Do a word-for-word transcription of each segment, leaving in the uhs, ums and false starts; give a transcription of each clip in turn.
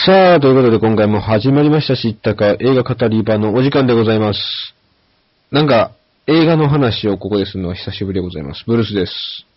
さあ、ということで今回も始まりました知ったか映画語り場のお時間でございます。なんか、映画の話をここでするのは久しぶりでございます。ブルースです。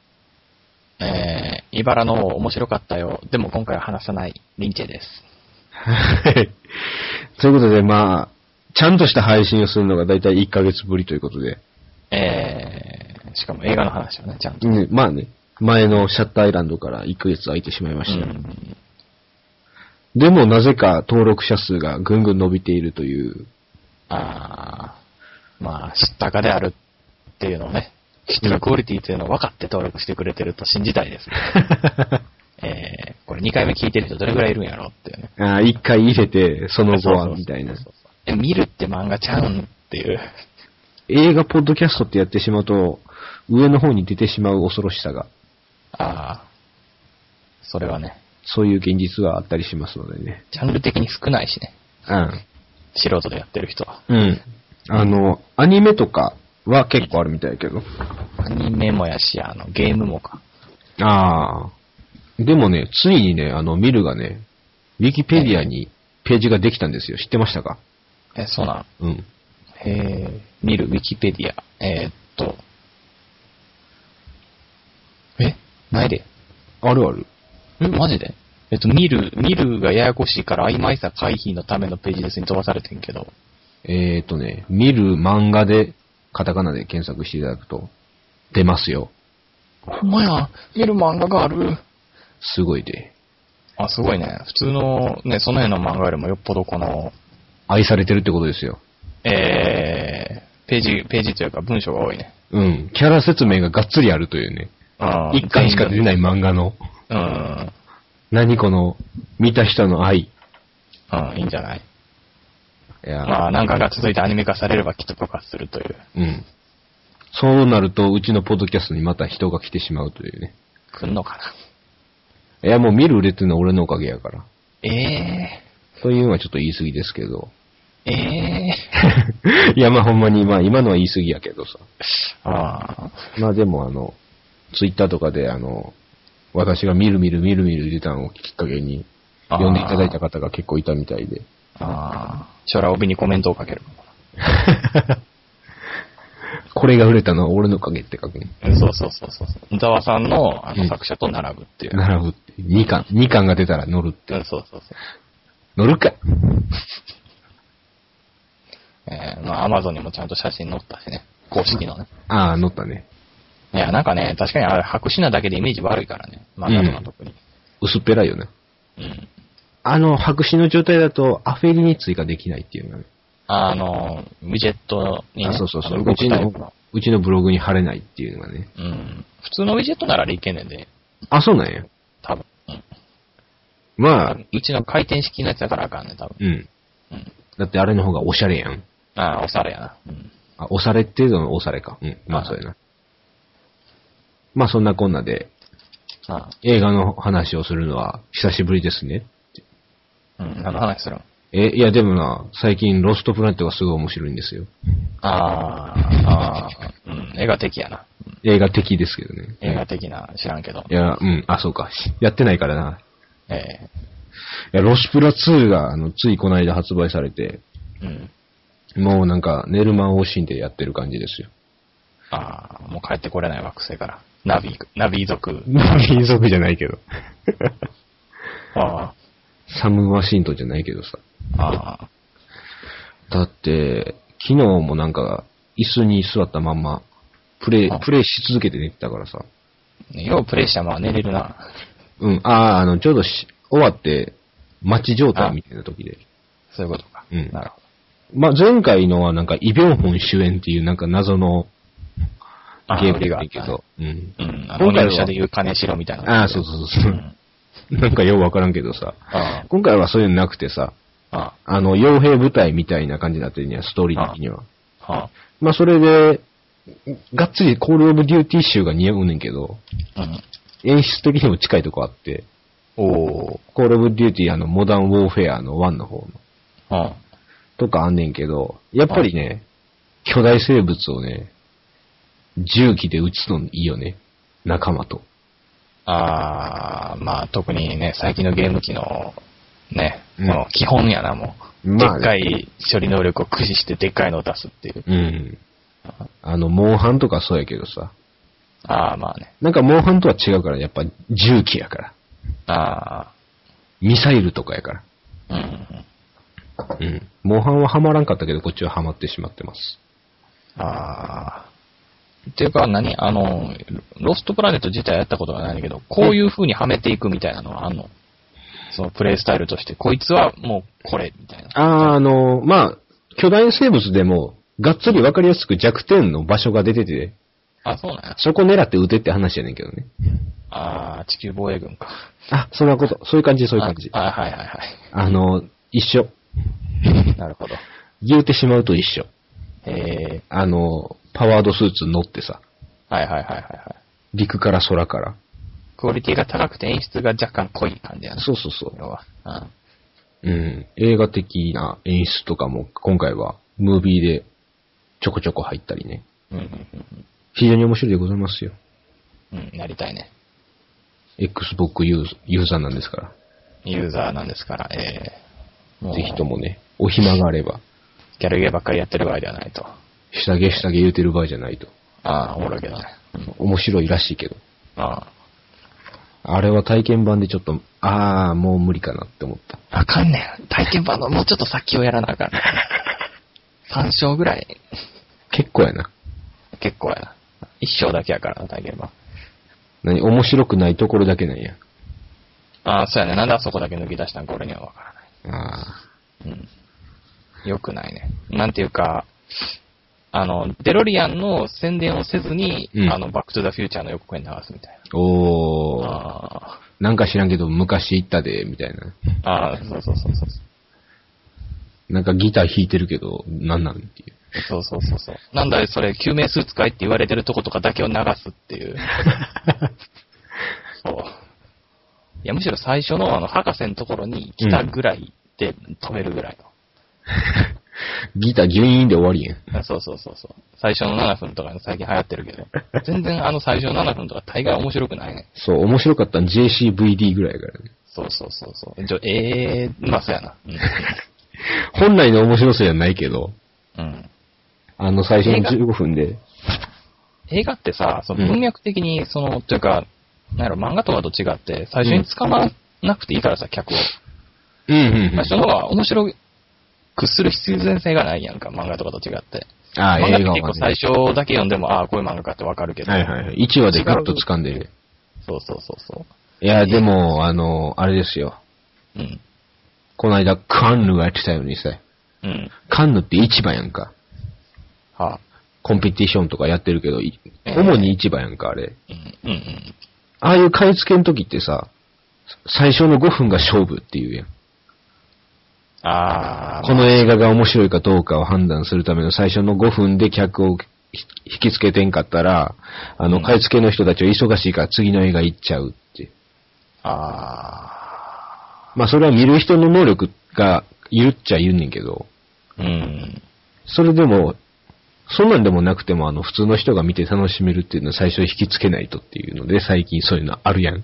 えー、茨の面白かったよ。でも今回は話さないリンチェです。 はい。ということで、まあ、ちゃんとした配信をするのがだいたいいっかげつぶりということで。 えー、しかも映画の話をね、ちゃんと。 ね、まあね、前のシャッターアイランドからいっかげつ空いてしまいました。うん、でもなぜか登録者数がぐんぐん伸びているという。 あー、まあ、知ったかであるっていうのをね、知ったかクオリティっていうのを分かって登録してくれてると信じたいです、ね。えー、これにかいめ聞いてる人どれぐらいいるんやろっていうね。 ああ、いっかい入れて、その後は、みたいな。 え、見るって漫画ちゃうんっていう。 映画ポッドキャストってやってしまうと、上の方に出てしまう恐ろしさが。 ああ、それはね。 そういう現実はあったりしますのでね。 ジャンル的に少ないしね。 うん。 素人でやってる人は。 うん。あの、アニメとかは結構あるみたいだけど。 アニメもやし、あの、ゲームもか。 ああ。でもね、ついにね、あの、ミルがね、ウィキペディアにページができたんですよ。知ってましたか？ え、そうなの？ うん。 へえ、見るウィキペディア。えー、っと。え？ないで。 あるある。 ん？マジで？えっと、見る、見るがややこしいから曖昧さ回避のためのページですに飛ばされてんけど。 えーっとね、見る漫画で、カタカナで検索していただくと、出ますよ。 ほんまや、見る漫画がある。 すごいで。 あ、すごいね。普通のね、その辺の漫画よりもよっぽどこの、 愛されてるってことですよ。 えー、ページ、ページというか文章が多いね。 うん。キャラ説明ががっつりあるというね。 あ一巻しか出ない漫画の。 うん。 何この、見た人の愛。 うん、いいんじゃない？ いやまあ、なんかが続いてアニメ化されればきっと爆発するという。 うん。そうなると、うちのポッドキャストにまた人が来てしまうというね。 来んのかな。いや、もう見る売れてるのは俺のおかげやから。 ええー。というのはちょっと言い過ぎですけど。 ええー。いや、まあほんまに、まあ今のは言い過ぎやけどさ。 ああ。 まあでもあの、ツイッターとかであの、私が見る見る見る見る入れたのをきっかけに、読んでいただいた方が結構いたみたいで。 ああ。将来帯にコメントをかける。 これが売れたのは俺のおかげって書くね。 そうそうそうそう。小沢さんのあの作者と並ぶっていう。 うん、並ぶって。にかん。にかんが出たら乗るって。 うん、そうそうそう。 乗るか。 えー、まあ、アマゾンにもちゃんと写真載ったしね。公式のね。 ああ、載ったね。 いや、なんかね、確かにあれ白紙なだけでイメージ悪いからね。漫画とか特に。 うん、薄っぺらいよね。 うん。 あの、白紙の状態だと、アフェリに追加できないっていうのがね。 あの、ウィジェットに、ね、 あ、そうそうそう。うちの、うちのブログに貼れないっていうのがね。 うん。普通のウィジェットならいけんねんで。 あ、そうなんや。 多分。うん。 まあ。 うちの回転式のやつだからあかんねん、多分。 うん。うん。だってあれの方がおしゃれやん。 ああ、おしゃれやな。うん。 あ、おしゃれっていうののおしゃれか。うん。まあ、そうやな。まあ、そんなこんなで、ああ映画の話をするのは久しぶりですね。 うん、何の話するの？ え、いやでもな、最近ロストプラネットがすごい面白いんですよ。 あー、あー、うん、映画的やな。 うん、映画的ですけどね。 映画的な、知らんけど。 いや、うん、あ、そうか。やってないからな。 ええー。いや、ロスプラツーが、あの、ついこの間発売されて、うん。もうなんか、寝る間を惜しんでやってる感じですよ。 ああ、もう帰ってこれない惑星から。ナビ、ナビ族。 ナビ族じゃないけど。 ああ。 サムマシントじゃないけどさ。 ああ。 だって、昨日もなんか、椅子に座ったまんま、プレイ、プレイし続けて寝てたからさ。 ようプレイしたまま寝れるな。 うん、ああ、あの、ちょうどし終わって、待ち状態みたいな時で。 そういうことか。 うん。 なるほど。まあ、前回のはなんか、イ・ビョンホン主演っていうなんか謎のゲームがあるけど。うん。 うん。今回はで言う金城みたいな。 ああ、そうそうそう。うんなんかようわからんけどさ、 ああ今回はそういうのなくてさ、ああ、あの、傭兵部隊みたいな感じになってるには、ストーリー的には。 ああまあ、それで、がっつりコールオブデューティー集が似合うねんけど、うん、演出的にも近いとこあって、おコールオブデューティーあの、モダンウォーフェアのワンの方の、ああとかあんねんけど、やっぱりね、巨大生物をね、銃器で撃つのいいよね、仲間と。 ああ、まあ特にね、最近のゲーム機のね、うん、もう基本やな、もう。まあ、でっかい処理能力を駆使してでっかいのを出すっていう。 うん。あの、モンハンとかそうやけどさ。 ああ、まあね。 なんかモンハンとは違うから、やっぱ重機やから。 ああ。 ミサイルとかやから。 うん。 うん。モンハンはハマらんかったけど、こっちはハマってしまってます。 ああ。っていうか何、あの、ロストプラネット自体やったことがないんだけど、こういう風にはめていくみたいなのはあんの？そのプレイスタイルとして、こいつはもうこれ、みたいな。 ああ、あの、まあ、巨大生物でも、がっつりわかりやすく弱点の場所が出てて、 あ、そうなんや。 そこ狙って撃てって話やねんけどね。 ああ、地球防衛軍か。 あ、そんなこと。そういう感じ、そういう感じ。 あ、あはいはいはい。 あの、一緒。 なるほど。 言うてしまうと一緒。 へえ。 あの、パワードスーツ乗ってさ。 はいはいはいはいはい。 陸から空から。 クオリティが高くて演出が若干濃い感じやな。 そうそうそう。 要は。 うん。うん。映画的な演出とかも今回はムービーでちょこちょこ入ったりね。 うんうんうん。 非常に面白いでございますよ。 うん、なりたいね。 Xbox ユー、ユーザーなんですから。 ユーザーなんですから、ええー、ぜひともね、お暇があれば。 ギャルゲーばっかりやってる場合ではないと。 下着下着言うてる場合じゃないと。 ああ、おもろいけどね。 面白いらしいけど。 ああ。あれは体験版でちょっと、ああ、もう無理かなって思った。 あかんねん。体験版のもうちょっと先をやらなあかんねん。さん章ぐらい。 結構やな。 結構やな。いっ章だけやからな、体験版。 何面白くないところだけなんや。 ああ、そうやね。なんであそこだけ抜き出したんか俺にはわからない。ああ。 うん。よくないね。なんていうか、あの、デロリアンの宣伝をせずに、うん、あの、バックトゥザフューチャーの予告編流すみたいな。 おー。あなんか知らんけど、昔行ったで、みたいな。 ああ、そうそうそうそう。 なんかギター弾いてるけど、なんなんっていう。 そうそうそうそう。なんだそれ、救命スーツかいって言われてるとことかだけを流すっていう。そう。いや、むしろ最初のあの、博士のところに来たぐらいで止めるぐらいの。 ギターギュイーンで終わりやん。そうそうそうそう。最初のななふんとか最近流行ってるけど、全然あの最初のななふんとか大概面白くないね。 そう、面白かったの ジェーシーブイディー ぐらいからね。 そうそうそうそう。じゃええー、まあそうやな。うん、 本来の面白さじゃないけど、 うん。 あの最初のじゅうごふんで。 映画ってさ、その文脈的に、その、うん、というか、なんやろ、漫画とかと違って、最初に捕まらなくていいからさ、客を。 うんうん、うん。 最初の方が面白くする必然性がないやんか、漫画とかと違って。 ああ、 漫画って結構最初だけ読んでも、ああ、こういう漫画かってわかるけど。 はいはいはい。いちわでガッと掴んでる。 そうそうそうそう。 いや、でも、あの、あれですよ。 うん。 この間、カンヌがやってたようにさ。 うん。 カンヌって市場やんか。 はあ。 コンペティションとかやってるけど、えー、主に市場やんか、あれ。 うんうんうん。 ああいう買い付けの時ってさ、最初のごふんが勝負っていうやん。 ああ。 この映画が面白いかどうかを判断するための最初のごふんで客を引きつけてんかったら、あの、買い付けの人たちは忙しいから次の映画行っちゃうって。 ああ。 まあそれは見る人の能力がいるっちゃいるんねんけど。 うん。 それでも、そんなんでもなくても、あの、普通の人が見て楽しめるっていうのは最初引きつけないとっていうので、最近そういうのあるやん。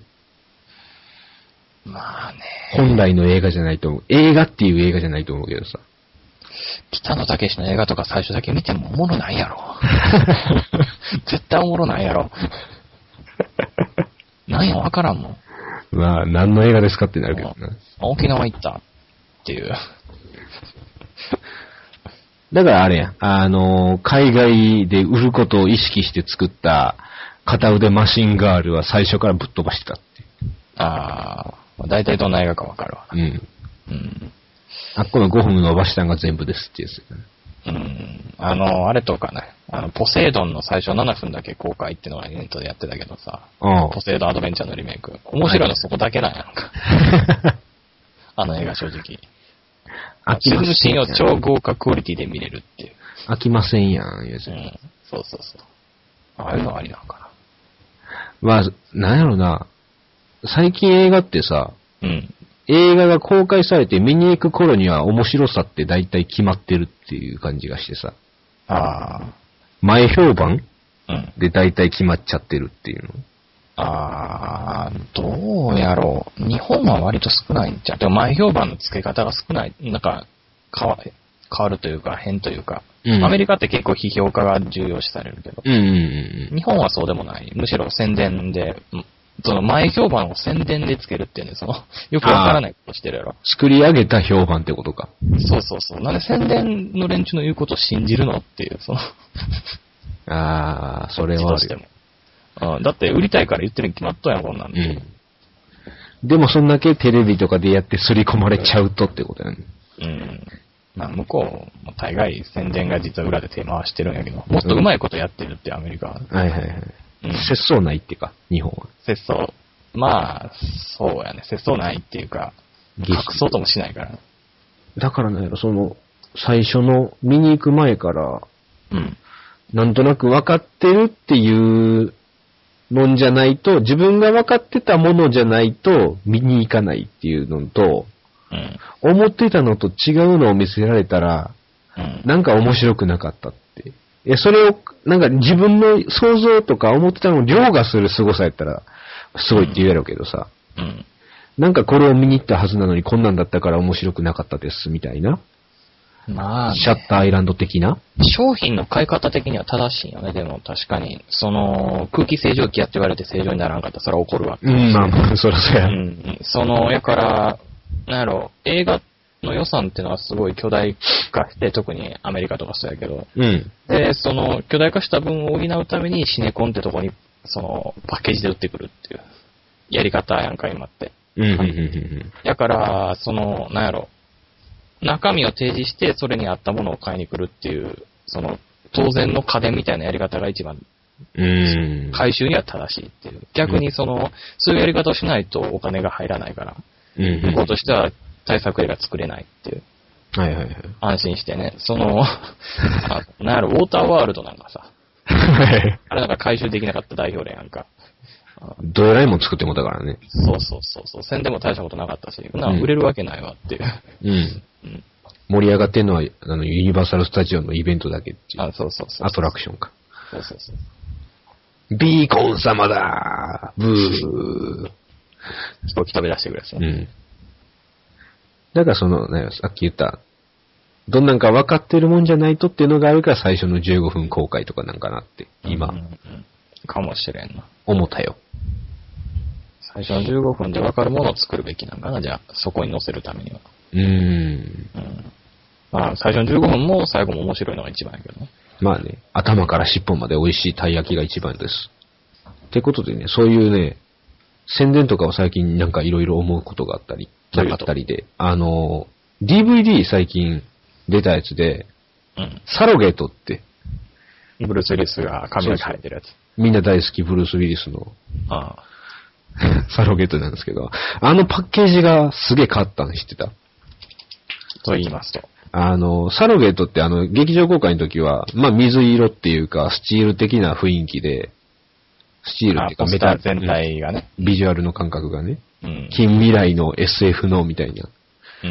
まあね。 本来の映画じゃないと思う。映画っていう映画じゃないと思うけどさ。 北野武の映画とか最初だけ見てもおもろないやろ。絶対おもろないやろ。なんやわからんもん。 まあ、何の映画ですかってなるけどな。 沖縄行ったっていう。 だからあれやん。あの、海外で売ることを意識して作った片腕マシンガールは最初からぶっ飛ばしてたって。 ああ、だいたいどんな映画かわかるわ。 うん。 うん。 あっこのごふん伸ばしたんが全部ですってやつ、ね。 うん。あの、あれとかね、あの、ポセイドンの最初ななふんだけ公開っていうのがイベントでやってたけどさ、ポセイドンアドベンチャーのリメイク。面白いのそこだけなんやんか。あの映画正直。飽きません。シーンを超豪華クオリティで見れるっていう。 飽きませんやん、やつ。 うん。そうそうそう。ああいうのありなのかな。まあ、なんやろな。最近映画ってさ、 うん。 映画が公開されて見に行く頃には面白さって大体決まってるっていう感じがしてさ。 ああ。 前評判うん。 で大体決まっちゃってるっていうの。 あー、どうやろう。日本は割と少ないんちゃう。でも前評判の付け方が少ない。なんか、変わ、変わるというか、変というか、うん、アメリカって結構批評家が重要視されるけど、 うんうんうん、 日本はそうでもない。むしろ宣伝で、その前評判を宣伝でつけるっていうね、その、よくわからないことしてるやろ。 作り上げた評判ってことか。 そうそうそう。なんで宣伝の連中の言うことを信じるのっていう、そのああ、それはあるよ。 うん、だって売りたいから言ってるに決まっとんやん、こんなんで。 うん。でもそんだけテレビとかでやって刷り込まれちゃうとってことやね。 うん。まあ向こうも大概宣伝が実は裏で手回してるんやけど、もっと上手いことやってるってアメリカは。 はいはいはい。うん、節操ないっていうか、日本は。 節操。まあ、そうやね。節操ないっていうか、隠そうともしないから。 だからなんやろ、その、最初の見に行く前から、うん。なんとなく分かってるっていうのんじゃないと、自分が分かってたものじゃないと見に行かないっていうのと、うん、思ってたのと違うのを見せられたら、うん、なんか面白くなかったって。いや、それを、なんか自分の想像とか思ってたのを凌駕する凄さやったら、すごいって言うやろうけどさ、うんうん、なんかこれを見に行ったはずなのにこんなんだったから面白くなかったですみたいな。まあ、ね、シャッターアイランド的な商品の買い方的には正しいよね。でも確かに、その、空気清浄機やって言われて正常にならんかったらそれは怒るわけ。 うん、まあ、そらそうや。 うん。その、やから、なんやろ、映画の予算っていうのはすごい巨大化して、特にアメリカとかそうやけど、うん。で、その、巨大化した分を補うためにシネコンってとこに、その、パッケージで売ってくるっていう、やり方やんか、今って。うん。だから、その、なんやろ、中身を提示して、それに合ったものを買いに来るっていう、その、当然の家電みたいなやり方が一番、うん。回収には正しいっていう。逆にその、そういうやり方をしないとお金が入らないから、うん。向こうとしては対策映画作れないっていう。はいはいはい。安心してね。その、なんやろ、ウォーターワールドなんかさ。あれなんか回収できなかった代表例やんか。 どえらいもん作ってもたからね。 そうそうそうそう。宣伝も大したことなかったし、な売れるわけないわっていう。うん。 うん、盛り上がってんのは、あの、ユニバーサルスタジオのイベントだけっていう。 あ、そうそうそう。 アトラクションか。 そうそうそう。 ビーコン様だーブー。 飛行機飛び出してくれさ。うん。 だからその、ね、さっき言った、どんなんか分かってるもんじゃないとっていうのがあるから最初のじゅうごふん公開とかなんかなって、今。うんうんうん、 かもしれんな。 思ったよ。 最初のじゅうごふんで分かるものを作るべきなんかな、じゃあ、そこに載せるためには。うーん。うん。まあ、最初のじゅうごふんも最後も面白いのが一番やけどね。 まあね、頭から尻尾まで美味しいたい焼きが一番です。ってことでね、そういうね、宣伝とかを最近なんかいろいろ思うことがあったり、なかったりで、あの、ディーブイディー 最近出たやつで、うん、サロゲートって、 ブルース・ウィリスが髪が生えてるやつ。 みんな大好きブルース・ウィリスの。ああ。サロゲートなんですけど、あのパッケージがすげえ変わったの知ってた？ と言いますと。 あの、サロゲートってあの、劇場公開の時は、まあ水色っていうか、スチール的な雰囲気で、スチールっていうかメタル全体がね、 ビジュアルの感覚がね、うん、近未来の エスエフ のみたいな、うん、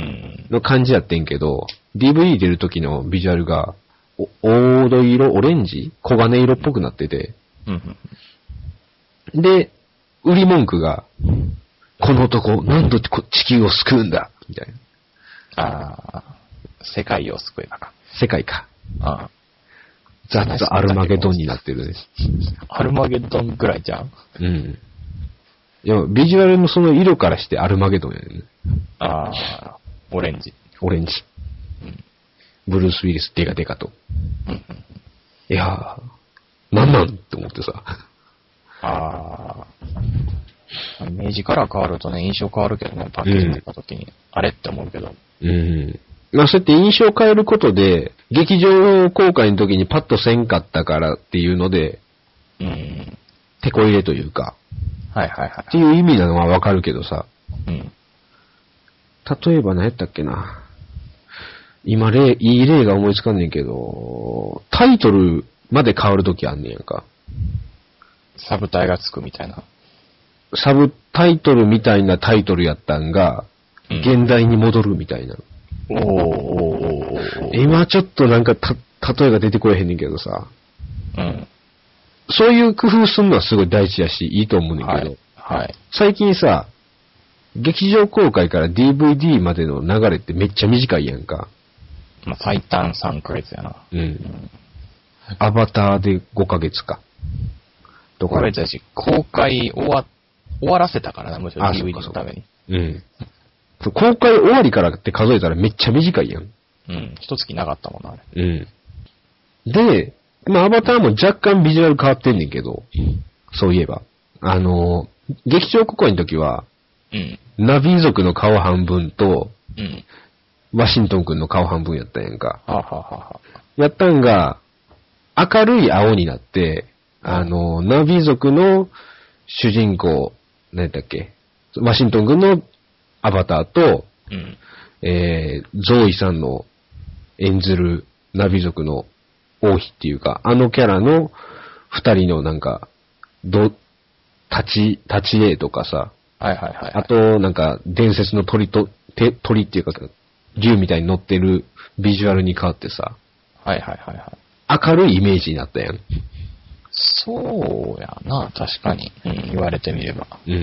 の感じやってんけど、ディーブイディー 出る時のビジュアルが、お黄土色、オレンジ黄金色っぽくなってて、うんうん、で、売り文句が、この男、なんと地球を救うんだみたいな。ああ、世界を救えばか。 世界か。ああ。ザッツアルマゲドンになってるね。 アルマゲドンぐらいじゃん。 うん。いや、ビジュアルのその色からしてアルマゲドンやね。 ああ、オレンジ。 オレンジ。うん、ブルース・ウィリス、デカデカと。うんうん、いやー、なんなんって思ってさ。 ああ。明治カラー変わるとね、印象変わるけどね、パッケージになった時に、うん、あれって思うけど。 うん。まあそうやって印象を変えることで、劇場公開の時にパッとせんかったからっていうので、うん。手こ入れというか。 はいはいはい。 っていう意味なのはわかるけどさ。うん。例えば何やったっけな。今例、いい例が思いつかんねんけど、タイトルまで変わる時あんねんやんか。 サブタイがつくみたいな。 サブタイトルみたいなタイトルやったんが、うん、現代に戻るみたいな。おーおーおー今ちょっとなんかた、例えが出てこえへんねんけどさ。うん。 そういう工夫するのはすごい大事やし、いいと思うねんけど、 はい。はい。 最近さ、劇場公開から ディーブイディー までの流れってめっちゃ短いやんか。 まあ、最短さんかげつやな。 うん。うん、アバターでごかげつか。 とか。これだし、公開終わ、終わらせたからな、むしろ ディーブイディー のために。 うん。公開終わりからって数えたらめっちゃ短いやん。 うん。一月なかったもんな、あれ。うん。で、まあ、アバターも若干ビジュアル変わってんねんけど、そういえば。あの、劇場公開の時は、うん。ナビ族の顔半分と、うん。ワシントン君の顔半分やったんやんか。ははははやったんが、明るい青になって、あの、ナビ族の主人公、何だっけ、ワシントン君のアバターと、うん。えー、ゾーイさんの演ずるナビ族の王妃っていうか、あのキャラの二人のなんか、ど、立ち、立ち絵とかさ、はいはいはい、はい。あと、なんか、伝説の鳥と、て鳥っていうか、竜みたいに乗ってるビジュアルに変わってさ、はいはいはいはい。明るいイメージになったやん。 そうやな、確かに。うん、言われてみれば。うん。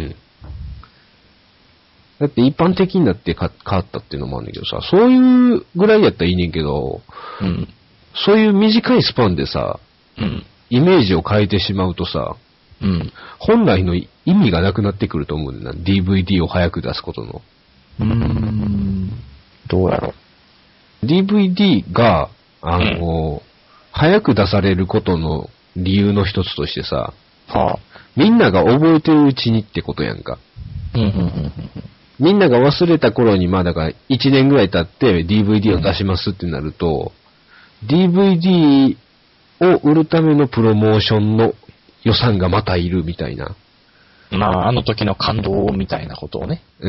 だって一般的になってか変わったっていうのもあるんだけどさ、そういうぐらいやったらいいねんけど、うん。そういう短いスパンでさ、うん。イメージを変えてしまうとさ、うん。本来の意味がなくなってくると思うんだな。ディーブイディー を早く出すことの。 うーん。どうやろう。ディーブイディー が、あの、うん、早く出されることの理由の一つとしてさ、はあ、みんなが覚えてるうちにってことやんか。うんうんうんうん、みんなが忘れた頃に、まあだからいちねんぐらい経って ディーブイディー を出しますってなると、うん、ディーブイディー を売るためのプロモーションの予算がまたいるみたいな。 まあ、あの時の感動みたいなことをね、うん、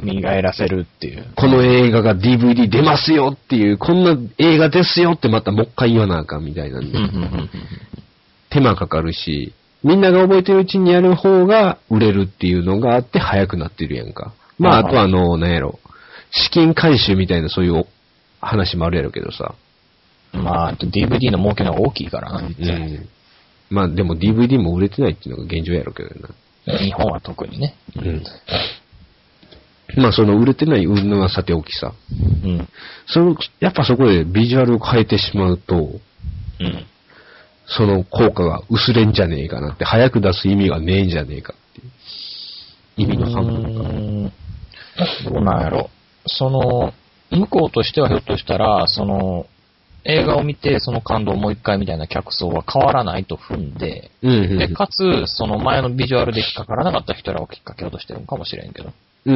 見返らせるっていう。 この映画が ディーブイディー 出ますよっていう、こんな映画ですよってまたもう一回言わなあかんみたいなんで。手間かかるし、みんなが覚えてるうちにやる方が売れるっていうのがあって早くなってるやんか。まあ、あとはあの、なんやろ、資金回収みたいなそういう話もあるやろうけどさ。 まあ、ディーブイディー の儲けの方が大きいからな、実は。うん。 まあでも ディーブイディー も売れてないっていうのが現状やろうけどな。 日本は特にね。うん。 まあその売れてない云々はさておきさ。うん。その、やっぱそこでビジュアルを変えてしまうと、うん。その効果が薄れんじゃねえかなって、早く出す意味がねえんじゃねえかっていう。意味の半分か。うーん。 どうなんやろ。その、向こうとしてはひょっとしたら、その、映画を見てその感動をもう一回みたいな客層は変わらないと踏んで、うんうんうん、で、かつ、その前のビジュアルで引っかからなかった人らをきっかけようとしてるのかもしれんけど。 うん。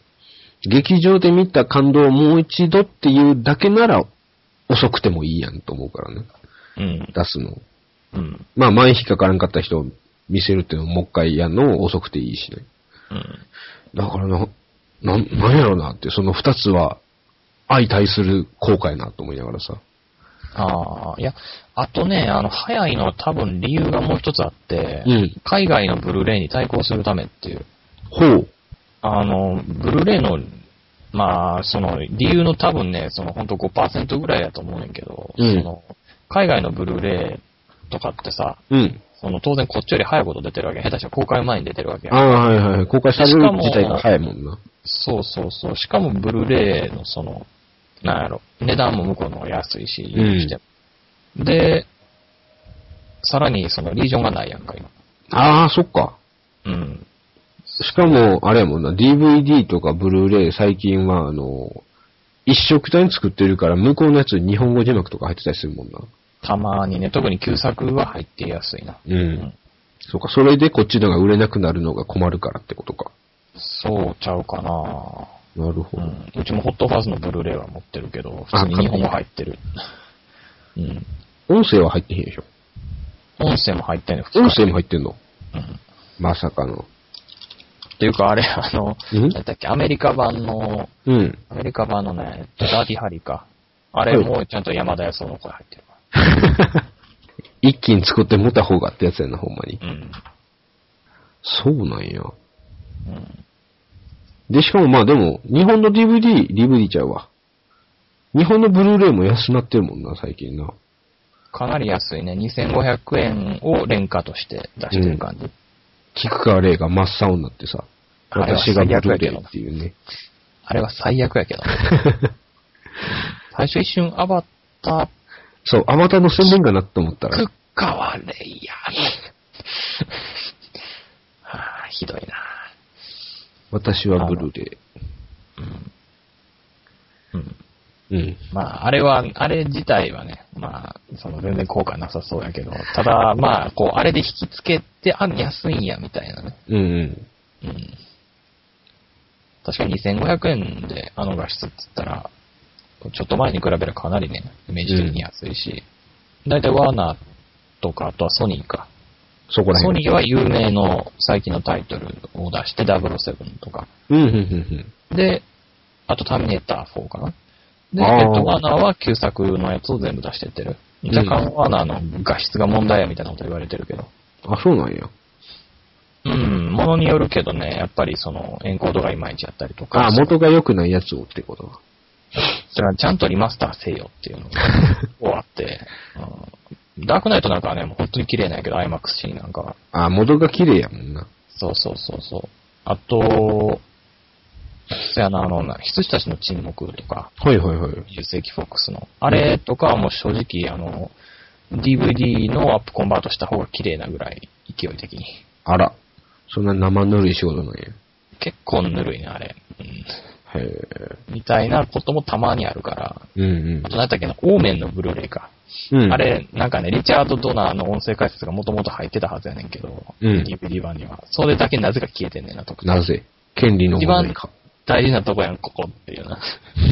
劇場で見た感動をもう一度っていうだけなら遅くてもいいやんと思うからね。うん。出すの。うん。まあ前引っかからんかった人を見せるっていうのをもう一回やるのを遅くていいしね。うん。だからな、な、なんやろなって、その二つは、相対する効果やなと思いながらさ。 ああ、いや、あとね、あの、早いのは多分理由がもう一つあって、うん、海外のブルーレイに対抗するためっていう。ほう。あの、ブルーレイの、まあ、その、理由の多分ね、その、ほんと ごパーセント ぐらいだと思うねんけど、うん、その、海外のブルーレイとかってさ、うん、その、当然こっちより早いこと出てるわけ。下手したら公開前に出てるわけや。 ああ、はいはい。公開される自体が早いもんな。 そうそうそう。しかもブルーレイのその、なんやろ、値段も向こうの方が安いし、うん、で、さらにそのリージョンがないやんか、今。 ああ、そっか。うん。しかも、あれやもんな、ディーブイディー とかブルーレイ最近は、あの、一色単に作ってるから、向こうのやつに日本語字幕とか入ってたりするもんな。 たまにね、特に旧作は入ってやすいな。うん。うん、 そうか、それでこっちのが売れなくなるのが困るからってことか。 そうちゃうかな。 なるほど、 うん。うちもホットファーズのブルーレイは持ってるけど、普通に日本語入ってる。 うん。音声は入ってへんでしょ？ 音声も入ってんの、 普通に。音声も入ってんの？うん。まさかの。 っていうか、あれ、あの、なんだっけ、アメリカ版の、うん。アメリカ版のね、ダーティハリーか。あれもちゃんと山田康夫の声入ってるわ。 一気に作って持った方がってやつやな、ほんまに。うん。そうなんや。うん。で、しかもまあでも、日本の ディーブイディー、ディーブイディー ちゃうわ。日本のブルーレイも安なってるもんな、最近な。 かなり安いね。にせんごひゃくえんを廉価として出してる感じ。うん、 菊川玲が真っ青になってさ、私がブルーレイっていうね。 あれは最悪やけど。最初一瞬アバター。 そう、アバターの宣伝かなと思ったら。 菊川玲や。はあ、ひどいな。 私はブルーレイ。 うん。うん。うん。まあ、あれは、あれ自体はね、まあ、その全然効果なさそうやけど、ただ、まあ、こう、あれで引きつけて、あ、安いんや、みたいなね。 うんうん。 うん。確かににせんごひゃくえんであの画質って言ったら、ちょっと前に比べればかなりね、イメージ的に安いし、だいたいワーナーとか、あとはソニーか。 そこら辺。 ソニーは有名の最近のタイトルを出してダブルセブンとか。 うん、うん、うん、うん。 で、あとターミネーターフォーかな。で、えっと、ワーナーは旧作のやつを全部出してってる。若干ワーナーの画質が問題やみたいなこと言われてるけど。 あ、そうなんや。 うん、ものによるけどね、やっぱりその、エンコードがいまいちやったりとか。 あ、元が良くないやつをってことは。 それはちゃんとリマスターせよっていうのがこうあって、うん、ダークナイトなんかはね、もう本当に綺麗なんやけど、アイマックスシーンなんかは。 あ、元が綺麗やもんな。 そうそうそうそう。あと、そやな、あの、羊たちの沈黙とか。 はいはいはい。 にじゅっ世紀フォックスの。あれとかはもう正直、あの、ディーブイディー のアップコンバートした方が綺麗なぐらい、勢い的に。 あら。そんな生ぬるい仕事なんや。 結構ぬるいね、あれ。うん、 へえ。 みたいなこともたまにあるから。 うんうん。 あと何だっけな、オーメンのブルーレイか。うん。あれ、なんかね、リチャード・ドナーの音声解説がもともと入ってたはずやねんけど、うん。ディーブイディー 版には。それだけなぜか消えてんねんな、特に。 なぜ権利の問題か。 大事なとこやん、ここっていうな。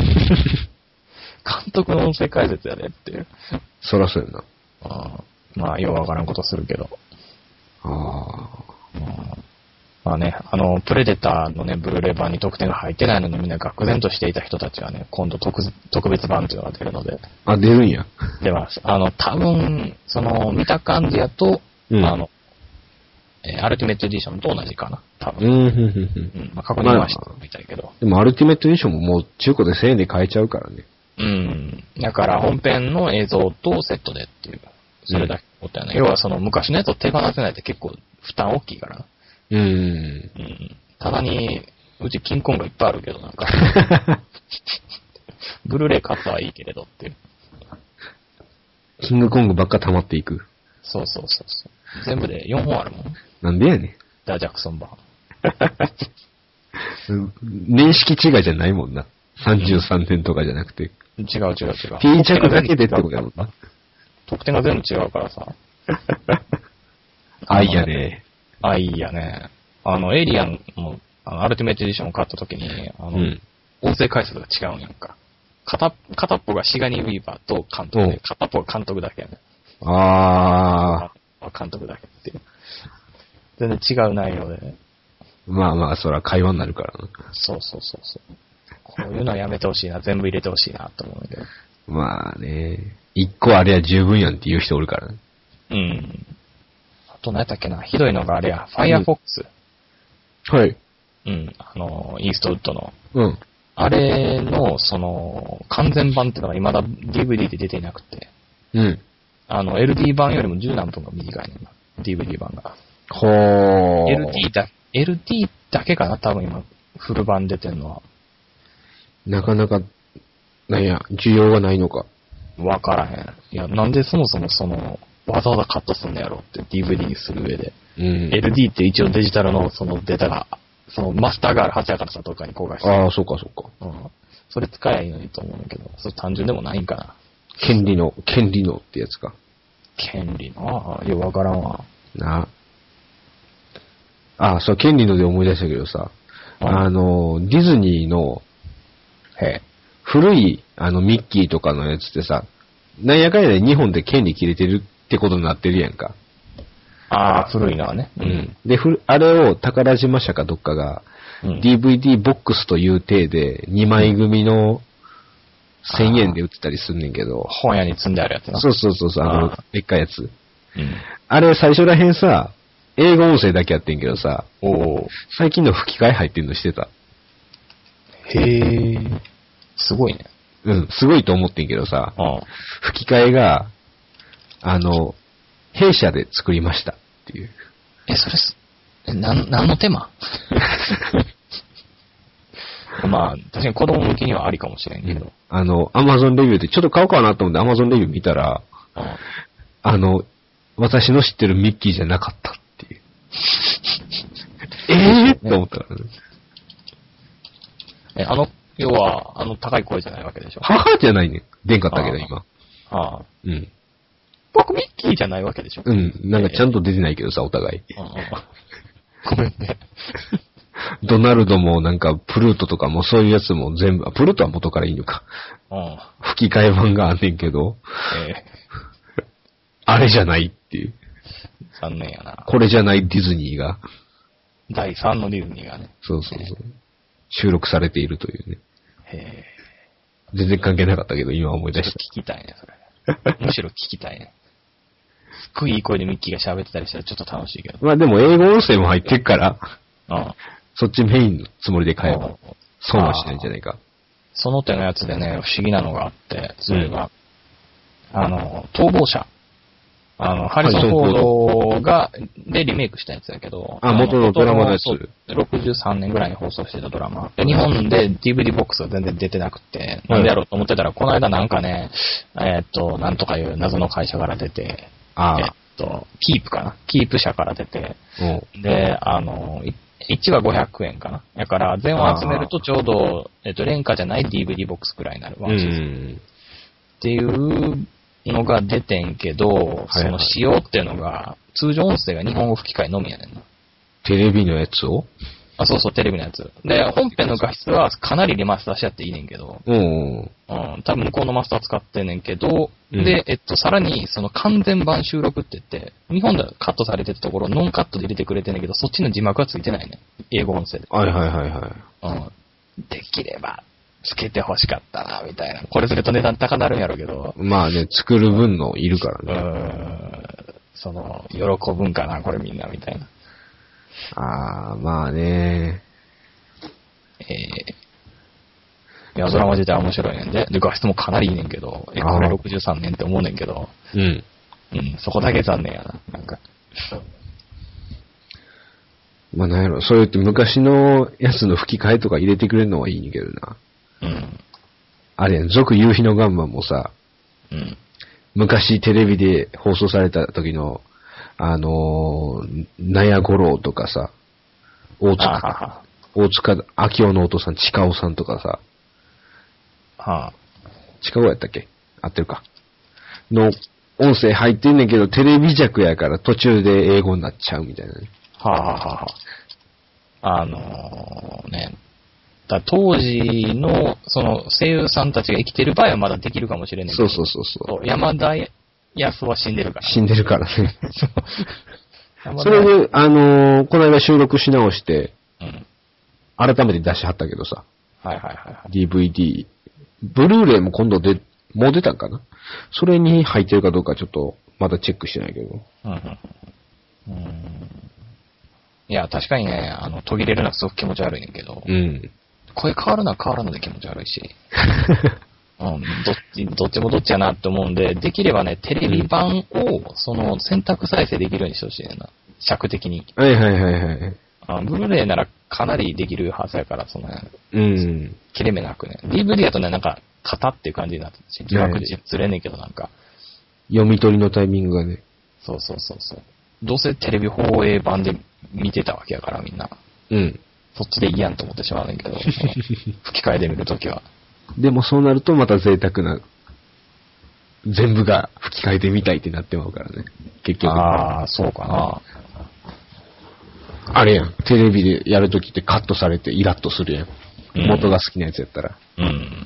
監督の音声解説やでっていう。 そらそうやな。 あまあ、ようわからんことするけど。 ああ。 まあね、あの、プレデターのね、ブルーレイ版に特典が入ってないのにみんな愕然としていた人たちはね、今度特特別版っていうのが出るので。 あ、出るんや。 出ます。あの、多分、その、見た感じやと、うん、あの、えー、アルティメットエディションと同じかな、多分。うん、うん、うん。うん。まあ、確認はしてみたいけど、まあ。 でも、アルティメットエディションももう中古でせんえんで買えちゃうからね。 うん。だから、本編の映像とセットでっていう、それだけことやね。うん、要は、その、昔のやつを手放せないって結構負担大きいからな。 うん。うん。 ただに、うちキングコングがいっぱいあるけど、なんか。ブルーレイ買ったはいいけれどっていう。 キングコングばっか溜まっていく。 そうそうそうそう。全部でよんほんあるもん。 なんでやねん。 ダ・ジャクソン版。 年式違いじゃないもんな。さんじゅうさんねんとかじゃなくて。 違う違う違う。 定着だけでってことやもんな。 得点が全部違うからさ。 愛やね。 愛やね。あの、エイリアンの、あの、アルティメットエディションを買った時に、あの、うん、音声解説が違うんやんか。片、片っぽがシガニー・ウィーバーと監督で、片っぽが監督だけやね。 ああ。監督だけっていう。全然違う内容でね。 まあまあ、そら会話になるからな。 そうそうそうそう。こういうのはやめてほしいな、全部入れてほしいなと思うんだけど。 まあね。一個あれは十分やんって言う人おるからね。 うん。あと何やったっけな、ひどいのがあれや、ファイアフォックス。 はい。 うん、あの、イーストウッドの。 うん。 あれの、その、完全版っていうのが未だ ディーブイディー で出ていなくて。 うん。 あの、エルディー 版よりも十何分が短いねんな。ディーブイディー 版が。 ほー。 エルディー だ、エルディー だけかな、多分今、フル版出てんのは。 なかなか、なんや、需要がないのか。 わからへん。いや、なんでそもそもその、わざわざカットすんのやろって ディーブイディー にする上で。うん。エルディー って一応デジタルのそのデータが、そのマスターがあるはずやからさ、どっかに公開して。 ああ、そうかそうか。 うん。それ使えばいいのにと思うんだけど、それ単純でもないんかな。 権利の、権利のってやつか。 権利のよくわからんわ。 なあ。ああ、そう、権利ので思い出したけどさ、うん、あの、ディズニーの、 へ古い、あの、ミッキーとかのやつってさ、なんやかんやで日本で権利切れてるってことになってるやんか。 ああ、古いのはね。 うん。で、ふあれを宝島社かどっかが、うん、ディーブイディー ボックスという体でにまい組のせんえんで売ってたりすんねんけど。 本屋に積んであるやつな。 そうそうそうそう、あの、でっかいやつ。 うん。 あれ最初らへんさ、英語音声だけやってんけどさ、 お最近の吹き替え入ってんのしてた。 へー。すごいね。 うん、すごいと思ってんけどさ、 ああ吹き替えが、 あの、弊社で作りましたっていう。 え、それす、なん、なんの手間まあ、確かに子供向きにはありかもしれんけど。うん、 あの、アマゾンレビューでちょっと買おうかなと思ってアマゾンレビュー見たら、うん、あの、私の知ってるミッキーじゃなかったっていう。えぇって思ったからね。 え、あの、要は、あの高い声じゃないわけでしょ。 母じゃないね。出んかったけど、今。 ああ。 うん。 僕ミッキーじゃないわけでしょ。 うん。なんかちゃんと出てないけどさ、お互い。 ごめんね。 ドナルドもなんか、プルートとかもそういうやつも全部、プルートは元からいいのか。うん。吹き替え版があんねんけど、えー、あれじゃないっていう。 残念やな。 これじゃないディズニーが。 だいさんのディズニーがね。 そうそうそう。えー、収録されているというね。 へー、全然関係なかったけど、今思い出した。 聞きたいね、それ。むしろ聞きたいね。すっごいいい声でミッキーが喋ってたりしたらちょっと楽しいけど。 まあでも英語音声も入ってっから、 うん、 そっちメインのつもりで買えば、損はしないんじゃないか。 その手のやつでね、不思議なのがあって、それが、うん、あの、逃亡者。あの、ハリソン・フォードが、でリメイクしたやつだけど、 あ、元のドラマのやつ。 ろくじゅうさんねんぐらいに放送してたドラマ。日本で ディーブイディー ボックスが全然出てなくて、なんでやろうと思ってたら、この間なんかね、えー、っと、なんとかいう謎の会社から出て、 あえー、っと、キープかなキープ社から出て、で、あの、いちわごひゃくえんかな。だから、全話集めるとちょうど、えっと、廉価じゃない ディーブイディー ボックスくらいになるワンシーズン。っていうのが出てんけど、はいはい、その仕様っていうのが、通常音声が日本語吹き替えのみやねんな。 テレビのやつをあ、そうそう、テレビのやつ。で、本編の画質はかなりリマスターしちゃっていいねんけど、 うん、 うん、多分向こうのマスター使ってんねんけど、うん、で、えっと、さらに、その完全版収録って言って、日本ではカットされてたところ、ノンカットで入れてくれてんねんけど、そっちの字幕はついてないね。英語音声で。 はいはいはいはい。 うん。できれば、つけて欲しかったな、みたいな。これすると値段高なるんやろうけど。 まあね、作る分のいるからね。 うん。その、喜ぶんかな、これみんな、みたいな。 ああ、まあね。 えー、いや、ドラマ自体は面白いねんで。で、画質もかなりいいねんけど、え、これろくじゅうさんねんって思うねんけど。 うん。 うん、そこだけ残念やな、なんか。 まあなんやろ、そうやって昔のやつの吹き替えとか入れてくれるのはいいねんけどな。 うん。 あれやん、続夕日のガンマンもさ、 うん。 昔テレビで放送された時の、あのー、納屋五郎とかさ、大塚、大塚明夫のお父さん、近尾さんとかさ、 はあ、 近尾やったっけ合ってるか。の音声入ってんねんけど、テレビ弱やから途中で英語になっちゃうみたいなね。 はあ、はあはあ、あのー、ね、だ当時の、その声優さんたちが生きてる場合はまだできるかもしれないけど。 そうそうそうそう。 山田康は死んでるから。 死んでるからね。それで、あのー、この間収録し直して、うん、改めて出しはったけどさ。 はいはいはい、はい。 ディーブイディー。ブルーレイも今度で、もう出たんかなそれに入ってるかどうかちょっと、まだチェックしてないけど。 うんうんうん、いや、確かにね、あの、途切れるのはすごく気持ち悪いねんけど。 うん。 声変わるのは変わらないで気持ち悪いし。うん、どっち、どっちもどっちやなって思うんで、できればね、テレビ版を、その、選択再生できるようにしてほしいねんな。尺的に。 はいはいはいはい。 あブルーレイならかなりできるはずやから、その、 うん。 切れ目なくね。ディーブイディー だとね、なんか、型っていう感じになって字幕ずれねえけどなんか。 読み取りのタイミングがね。 そうそうそうそう。どうせテレビ放映版で見てたわけやから、みんな。 うん。 そっちでいいやんと思ってしまうねんけど、吹き替えで見るときは。 でもそうなるとまた贅沢な、全部が吹き替えてみたいってなってまうからね。結局。 ああ、そうかな。 あれやん。テレビでやるときってカットされてイラッとするやん。うん、元が好きなやつやったら。 うん。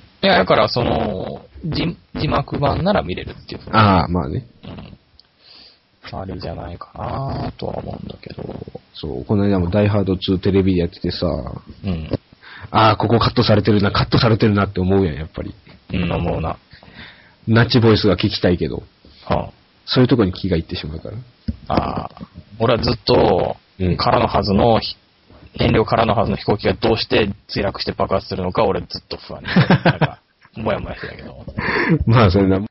いや、だからその、字、字幕版なら見れるっていう。 ああ、まあね。 うん。あれじゃないかなとは思うんだけど。 そう、この間もダイハードツーテレビでやっててさ、 うん。 ああ、ここカットされてるな、カットされてるなって思うやん、やっぱり。 うん、思うな。 ナッチボイスが聞きたいけど。 はあ、 そういうとこに気がいってしまうから。 ああ。俺はずっと、うん、空のはずの、燃料空のはずの飛行機がどうして墜落して爆発するのか俺ずっと不安に。なんか、もやもやしてたけど。 まあ、それな。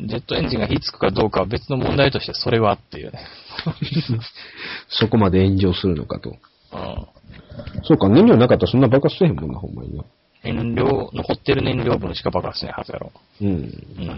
ジェットエンジンが火つくかどうかは別の問題としてそれはっていうね。 そこまで炎上するのかと。 うん。 そうか、燃料なかったらそんな爆発せへんもんな、ほんまにな。 燃料、残ってる燃料分しか爆発しないはずやろ。 うん。 うん。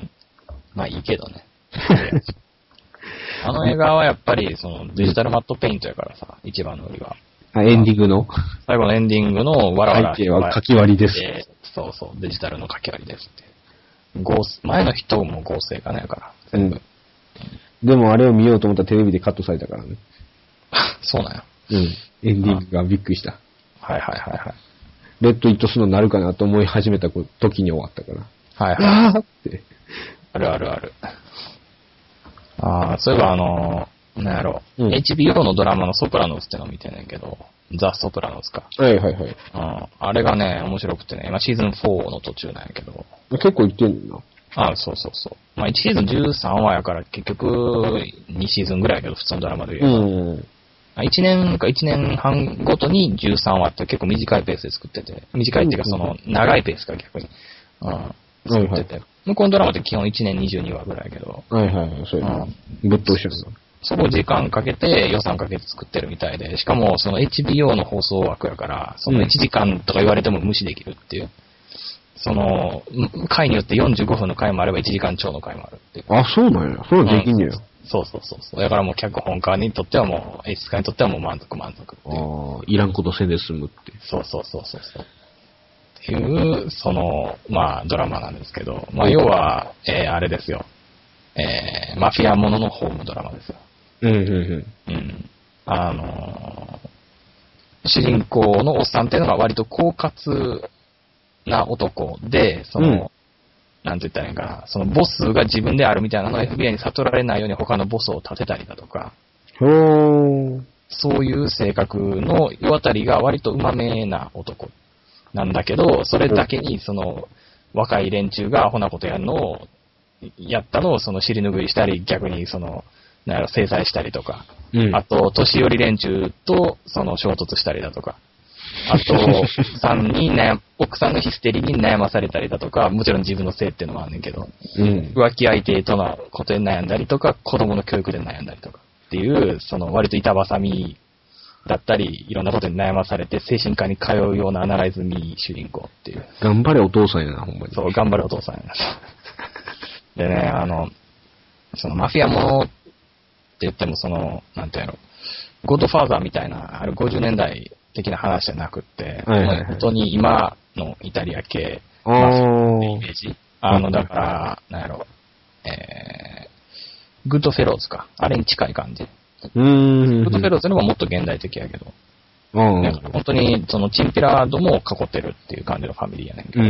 まあいいけどね。あの映画はやっぱり、その、デジタルマットペイントやからさ、一番の売りは。 あ、エンディングの最後のエンディングのわらわら。 背景は書き割りです。 そうそう、デジタルの書き割りですって。合前の人も合成がないから、全部、 うん。でもあれを見ようと思ったらテレビでカットされたからね。 そうなんや。 うん。エンディングがびっくりした。 はいはいはいはい。 レッド・イット・スノーなるかなと思い始めた時に終わったから。 はいはい。 あーって。 あるあるある。ああ、そういえばあのー、なんやろ、 うん、 エイチビーオー のドラマのソプラノスってのを見てんねんけど、ザ・ソプラノスか。 はいはいはい。 うん。あれがね、面白くてね、今シーズンフォーの途中なんやけど。 結構いってんのな。 ああ、そうそうそう。まあいちシーズンじゅうさんわやから結局にシーズンぐらいやけど、普通のドラマで言えば。うん。いちねんかいちねんはんごとにじゅうさんわって結構短いペースで作ってて、短いっていうかその長いペースか逆に。うん。作ってて。向こうのドラマって基本いちねんにじゅうにわぐらいやけど。 はいはいはい、そういうの。うん、ぶっ通しちゃうの。 そこ時間かけて予算かけて作ってるみたいで、しかもその エイチビーオー の放送枠やから、そのいちじかんとか言われても無視できるっていう。その、回によってよんじゅうごふんの回もあればいちじかん超の回もあるっていう。 あ、そうなんや。そうできんねや、うん。 そうそうそうそう。だからもう脚本家にとってはもう、演出家にとってはもう満足満足っていう。 ああ、いらんことせんで済むって。 そうそうそうそうそう。っていう、その、まあ、ドラマなんですけど、まあ、要は、えー、あれですよ。えー、マフィアもののホームドラマですよ。 うん、うん、うん。 うん。あのー、主人公のおっさんっていうのが割と狡猾な男で、その、うん、なんて言ったらいいんかな、そのボスが自分であるみたいなのを エフビーアイ に悟られないように他のボスを立てたりだとか、 ほー。 そういう性格の世渡りが割とうまめな男なんだけど、それだけにその若い連中がアホなことやるのを、やったのをその尻拭いしたり、逆にその、なんやろ、制裁したりとか、うん、あと、年寄り連中とその衝突したりだとか、あと、さんに悩奥さんのヒステリーに悩まされたりだとか、もちろん自分のせいっていうのもあんねんけど、うん、浮気相手とのことで悩んだりとか、子供の教育で悩んだりとかっていう、その割と板挟みだったり、いろんなことに悩まされて、精神科に通うようなアナライズミー主人公っていう。 頑張れお父さんやな、ほんまに。 そう、頑張れお父さんやな。でね、あの、そのマフィアものって言ってもその、なんていうの、ゴッドファーザーみたいな、あれごじゅうねんだい的な話じゃなくって、はいはいはい、本当に今のイタリア系、マフィアのイメージ。あの、だから、なんやろ、えー、グッドフェローズか。あれに近い感じ。 うーん。 グッドフェローズの方がもっと現代的やけど。うん、本当に、その、チンピラどもを囲ってるっていう感じのファミリーやねんけど。うん。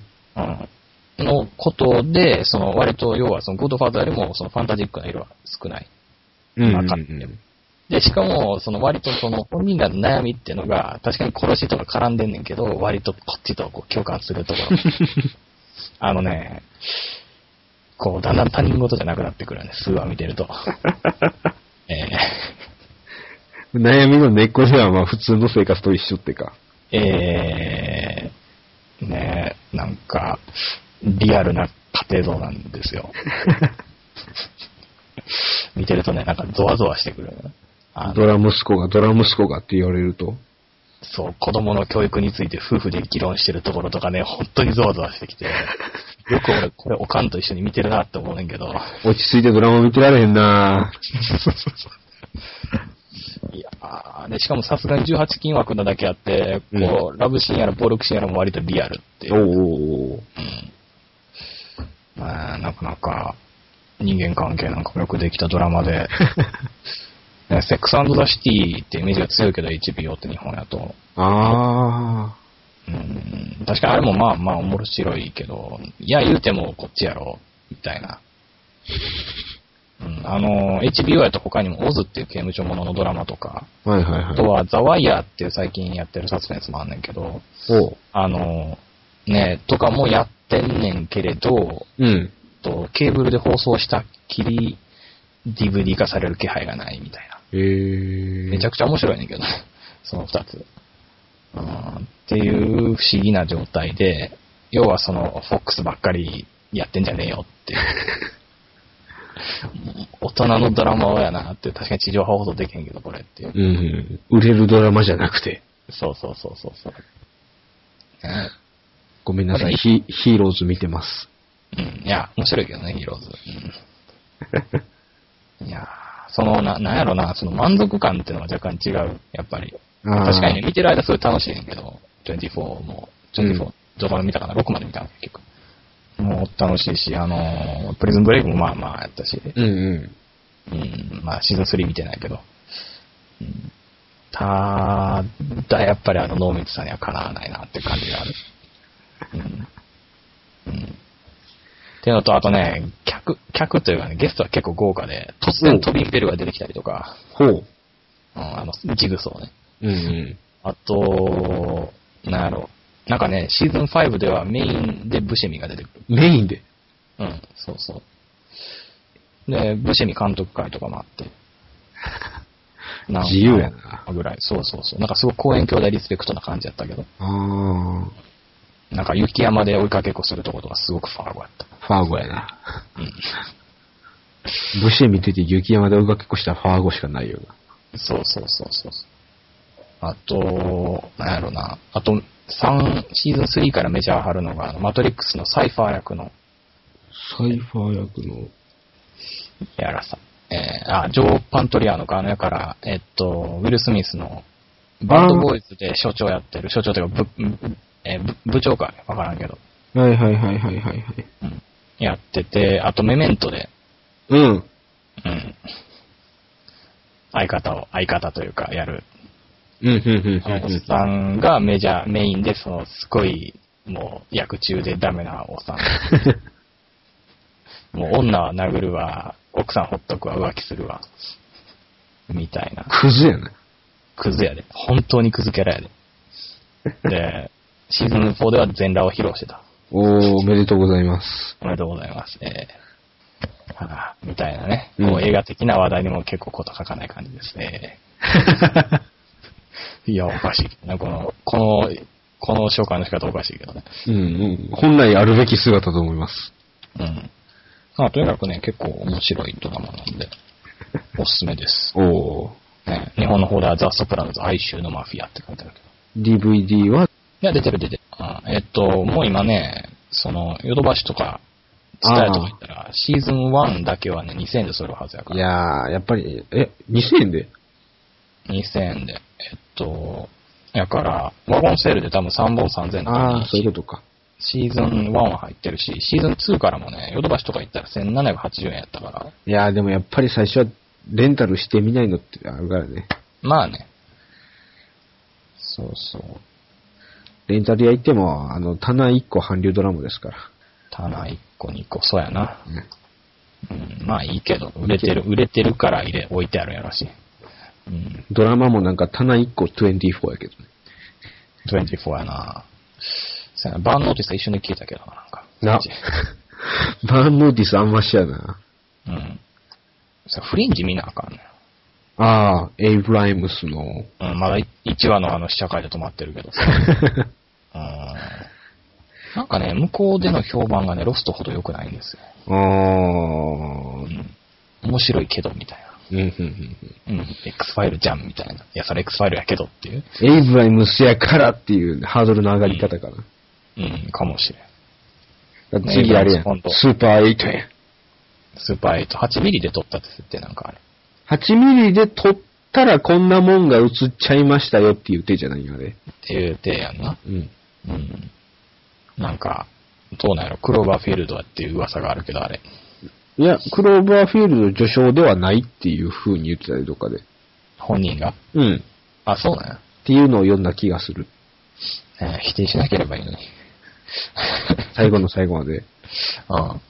うんのことで、その割と要はそのゴッドファーザーよりもそのファンタジックな色は少ない。うんうんうん、で、しかもその割とその本人らの悩みっていうのが確かに殺しとか絡んでんねんけど、割とこっちとこう共感するところ。あのね、こうだんだん他人事じゃなくなってくるよね、数話見てると。えー、悩みの根っこではまあ普通の生活と一緒ってか。 えー、ねえ、なんか、リアルな家庭像なんですよ。見てるとね、なんかゾワゾワしてくる。 ドラ息子が、ドラ息子がって言われると。 そう、子供の教育について夫婦で議論してるところとかね、本当にゾワゾワしてきて、よく俺、これおかんと一緒に見てるなって思うねんけど。 落ち着いてドラマ見てられへんないやー、で、しかもさすがにじゅうはちきん枠なだけあって、こう、うん、ラブシーンやら暴力シーンやらも割とリアルっていう。 おー。うんまあ、なかなか人間関係なんかもよくできたドラマで、ね、セックス&ザ・シティってイメージが強いけど エイチビーオー って日本やと。 あー。うん、確かにあれもまあまあ面白いけど、いや言うてもこっちやろ、みたいな。うん、あの、エイチビーオー やと他にもオズっていう刑務所もののドラマとか、 はいはいはい、あとはザ・ワイヤーっていう最近やってるサスペンスもあんねんけど、 おあの、ね、とかもやってんねんけれど、 うん。 とケーブルで放送したっきり ディーブイディー 化される気配がないみたいな。 へー。 めちゃくちゃ面白いねんけど、その二つ。うん。っていう不思議な状態で、要はその、フォックスばっかりやってんじゃねえよっていう。 大人のドラマやなって、確かに地上波放送できへんけど、これっていう。 うんうん。売れるドラマじゃなくて。 そうそうそうそうそう。 ごめんなさい、ヒ、ヒーローズ見てます。 うん。いや、面白いけどね、ヒーローズ。うん、いやその、な、なんやろな、その満足感っていうのが若干違う、やっぱり。確かにね、見てる間すごい楽しいんけど、にじゅうよんも、にじゅうよん、うん、どこまで見たかな、ろくまで見たの結局。もう楽しいし、あの、プリズンブレイクもまあまあやったし。 うんうん。 うん、まあシーズンスリー見てないけど。うん、ただ、やっぱりあの、濃密さにはかなわないなっていう感じがある。うん。うん。っていうのと、あとね、客、客というかね、ゲストは結構豪華で、突然トビンベルが出てきたりとか。 ほう。 うん、あの、ジグソーね。 うんうん。 あと、なんやろ。なんかね、シーズンファイブではメインでブシェミが出てくる。 メインでうん、そうそう。で、ブシェミ監督会とかもあって。 自由やな。 ぐらい。そうそうそう。なんかすごい公園兄弟リスペクトな感じやったけど。 ああ。なんか雪山で追いかけっこするとことかすごくファーゴやった。 ファーゴやな。うん。ブシェミ出て雪山で追いかけっこしたらファーゴしかないよな。そうそうそうそう。あと、なんやろな。あと、さん、シーズンスリーからメジャー張るのが、あのマトリックスのサイファー役の。 サイファー役のやらさ。えー、あ、ジョー・パントリアーノか、あのやから、えっと、ウィル・スミスの、バンドボーイズで所長やってる、所長というか、部、えー、部、部長か、わからんけど。 はいはいはいはいはいはい。 うん。やってて、あとメメントで。 うん。うん。 相方を、相方というか、やる。 うん、うん、うん。 あのおっさんがメジャー、メインで、その、すごい、もう、役中でダメなおっさん。もう、女は殴るわ、奥さんほっとくわ、浮気するわ。みたいな。 クズやな。 クズやで。本当にクズキャラやで。で、シーズンフォーでは全裸を披露してた。 おー、おめでとうございます。 おめでとうございます。えー、はあ、みたいなね。こう映画的な話題にも結構こと書かない感じですね。いや、おかしい。この、この、この紹介の仕方おかしいけどね。 うんうん。本来あるべき姿と思います。 うん。まあ、とにかくね、結構面白いドラマなんで、おすすめです。 おー。ね、日本の方ではザ・ソプラノズ哀愁のマフィアって書いてあるけど。 ディーブイディー はいや、出てる出てる。あえっと、もう今ね、その、ヨドバシとか、伝えとか言ったら、シーズンワンだけはね、にせんえんでそれるはずやから。 いやー、やっぱり、え、にせんえんで ? にせんえんで。えっと、やから、ワゴンセールで多分さんぼんさんぜんえんとかに。 ああ、そういうことか。 シーズンワンは入ってるし、シーズンツーからもね、ヨドバシとか行ったらせんななひゃくはちじゅうえんやったから。 いやー、でもやっぱり最初はレンタルしてみないのってあるからね。 まあね。そうそう。 レンタル屋行っても、あの、棚いっこ韓流ドラマですから。 棚いっこにこ、そうやな。うん、うん、まあいいけど、売れてる、売れてるから入れ、置いてあるやろし。うん、 ドラマもなんか棚いっこにじゅうよんやけどね。 にじゅうよんやな。そうやな、バーンノーティスは一緒に聞いたけどな、なんか。 な。バーンノーティスあんましやな。 うん。さ、フリンジ見なあかんねん。 ああ、エイブライムスの。 うん、まだいちわのあの試写会で止まってるけどさ。うん。なんかね、向こうでの評判がね、ロストほど良くないんですよ。 ああ、うん。 面白いけど、みたいな。 うん、うん、 うん。X ファイルじゃん、みたいな。いや、それ X ファイルやけどっていう。 エイブライムスやからっていうハードルの上がり方かな。 うん、うん、かもしれん。 次あれやん。スーパーエイトやん。 スーパーエイト。はちミリで撮ったって設定なんかあれ。 はちミリで撮ったらこんなもんが映っちゃいましたよっていう手じゃないよ、あれ。 っていう手やんな。 うん。 うん。なんか、どうなんやろ、クローバーフィールドはっていう噂があるけど、あれ。 いや、クローバーフィールド序章ではないっていう風に言ってたりとかで。 本人がうん。 あ、そうなんや。 っていうのを読んだ気がする。 えー、否定しなければいいのに。 最後の最後まで。 ああ。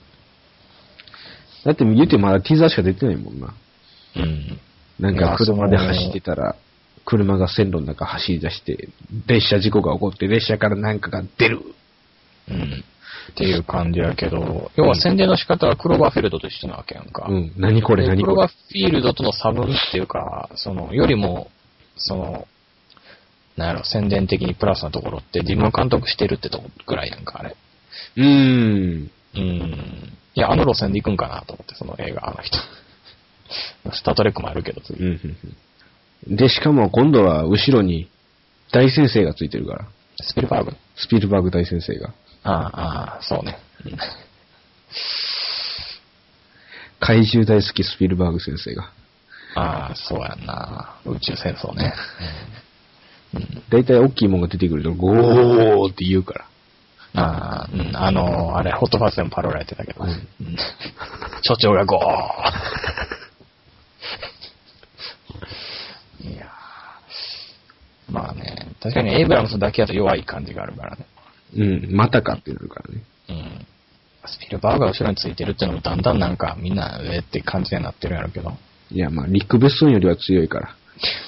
だって言うてまだティザーしか出てないもんな。 うん。 なんか車で走ってたら、車が線路の中走り出して、列車事故が起こって列車からなんかが出る。 うん。っていう感じやけど、要は宣伝の仕方はクローバーフィールドと一緒なわけやんか。 うん。何これ何これ。 クローバーフィールドとの差分っていうか、その、よりも、その、なんやろ、宣伝的にプラスなところって自分監督してるってとこぐらいやんか、あれ。 うーん。 うん。 いや、あの路線で行くんかなと思って、その映画、あの人。スタートレックもあるけど、次。 うんうんうん、で、しかも今度は後ろに大先生がついてるから。 スピルバーグスピルバーグ大先生が。 ああ、ああ、そうね。 怪獣大好きスピルバーグ先生が。 ああ、そうやんな。宇宙戦争ね。 だいたい大きいもんが出てくると、ゴーって言うから。 ああ、うん、あのー、あれ、ホットファースでもパロられてたけど、うん、所長がゴーいやー、まあね、確かにエイブラムスだけだと弱い感じがあるからね。 うん、またかってなるからね。 うん。スピルバーグが後ろについてるっていうのもだんだんなんかみんなえーって感じになってるんやろうけど。 いや、まあ、リック・ベッソンよりは強いから。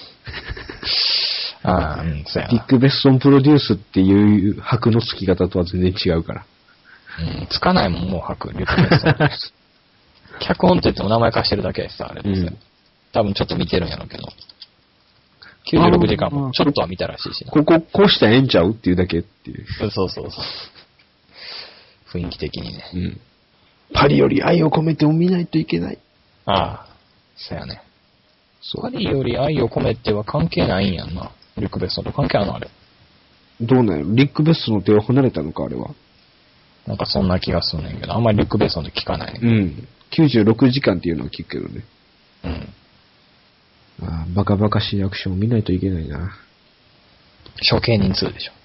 ああ、うん、そうやな。 リック・ベッソンプロデュースっていう箔の付き方とは全然違うから。 うん、つかないもん、もう箔、リック・ベッソン。脚本って言っても名前貸してるだけでさ、あれですよ、うん。多分ちょっと見てるんやろうけど。きゅうじゅうろくじかんもちょっとは見たらしいしな。 ここ、こうしたらええんちゃうっていうだけっていう。 そうそうそう。雰囲気的にね。 うん。パリより愛を込めても見ないといけない。 ああ、そうやね。パリより愛を込めては関係ないんやんな。リック・ベッソンと関係あるのあれ。 どうなんやろ。リック・ベッソンの手を離れたのか、あれは。 なんかそんな気がするねんけど、あんまりリック・ベッソンで聞かないね。 うん。きゅうじゅうろくじかんっていうのは聞くけどね。 うん。 ああ、バカバカしいアクションを見ないといけないな。 処刑人ツーでしょ。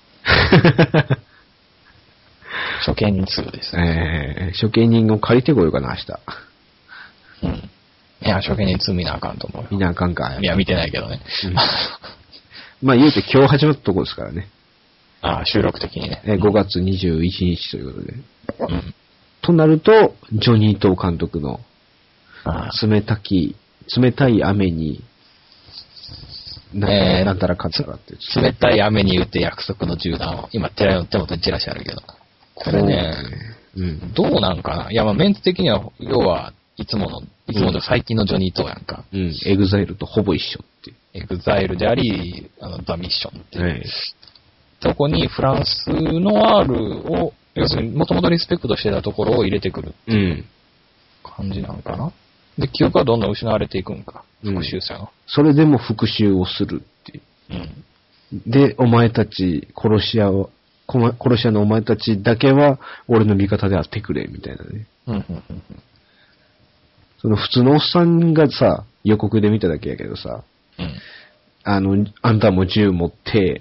処刑人ツーです、 ね。えー、処刑人を借りてこようかな、明日。 うん。いや、処刑人ツー見なあかんと思うよ。 見なあかんか。 いや、見てないけどね。うん、 まあ言うて今日始まったところですからね。 ああ、収録的にね。 えー、ごがつにじゅういちにちということで。 うん。 となると、ジョニー・トー監督の、冷たき、冷たい雨に、な, えー、なんたらかんたらって冷たい雨に打って約束の銃弾を、今、寺の手元にチラシあるけど。これね、うん、どうなんかな。いや、まあ、メンツ的には、要は、いつもの、いつもの最近のジョニー・トーやんか。 うん。エグザイルとほぼ一緒っていう。 エグザイルであり、あの、ザ・ミッションっていう。はい、そこにフランスのワールを、要するに、もともとリスペクトしてたところを入れてくる。うん。感じなのかな。で、記憶はどんどん失われていくんか。復讐者の、うん。それでも復讐をするっていう。うん。で、お前たち、殺し屋を、殺し屋のお前たちだけは、俺の味方であってくれ、みたいなね。うんうんうんうん。その普通のおっさんがさ、予告で見ただけやけどさ、うん。あの、あんたも銃持って、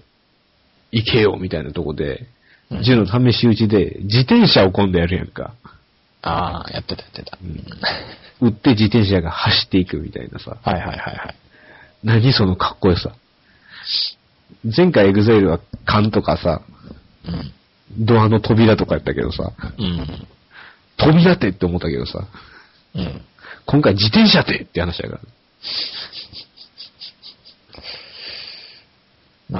行けよ、みたいなとこで、うん、銃の試し撃ちで、自転車を今度やるやんか。 ああ、やってたやってた。 うん。撃って自転車が走っていくみたいなさ。 はいはいはいはい。 何そのかっこよさ。前回エグザイルは缶とかさ、うん、ドアの扉とかやったけどさ、うん、扉ってって思ったけどさ、うん、今回自転車ってって話やから。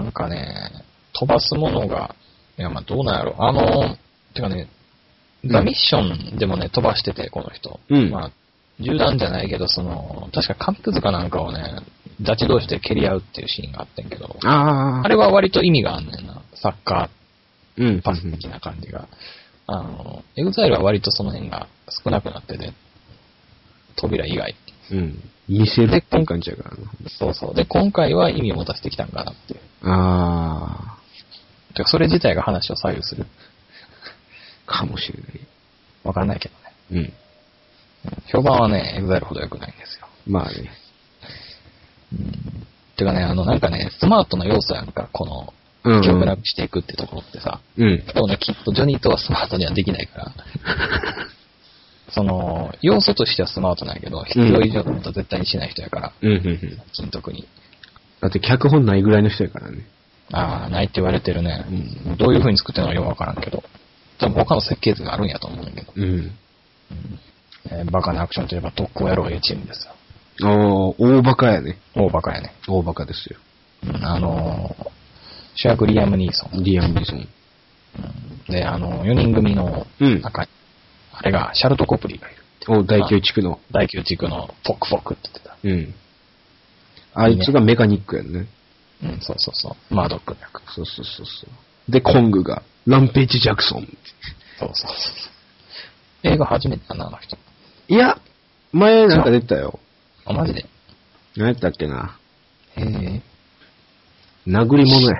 なんかね、飛ばすものが、いやまあどうなんやろ。あの、てかね、ザ・ミッションでもね、飛ばしてて、この人。うん、まあ、銃弾じゃないけど、その、確か紙くずかなんかをね、ダチ同士で蹴り合うっていうシーンがあってんけど、あ, あれは割と意味があんねんな。サッカーパス的な感じが。うん、あの、エグザイルは割とその辺が少なくなってて、扉以外。 うん。見せるって感じやからな。 そうそう。で、今回は意味を持たせてきたんかなっていう。 ああ。 てか、それ自体が話を左右する。 かもしれない。 わかんないけどね。うん。評判はね、エグザイルほど良くないんですよ。 まあね。 うん。てかね、あの、なんかね、スマートな要素やんか、この、記憶なくしていくってところってさ。うん。でもね、きっとジョニーとはスマートにはできないから。その、要素としてはスマートなんやけど、必要以上のことは絶対にしない人やから。うん、うん、うん。金徳に。 だって脚本ないぐらいの人やからね。 ああ、ないって言われてるね。うん。どういう風に作ってるのかよくわからんけど。多分他の設計図があるんやと思うんだけど。うん。うん、えー、バカなアクションといえば特攻野郎いうチームですよ。 おー、大バカやね。 大バカやね。 大バカですよ。 あのー、主役リアム・ニーソン。 リアム・ニーソン。 うん、で、あの、よにん組の、うん、中に、あれが、シャルト・コプリーがいる。 お、第きゅう地区の。 第きゅう地区のフォックフォックって言ってた。 うん。あいつがメカニックやんね。 うん、そうそうそう。マードックの役。 そうそうそうそう。で、コングが、ランページ・ジャクソン。 そうそうそう。 映画初めてだな、あの人。 いや、前なんか出てたよ。 あ、マジで？ 何やったっけな。 へえ。 殴り物や。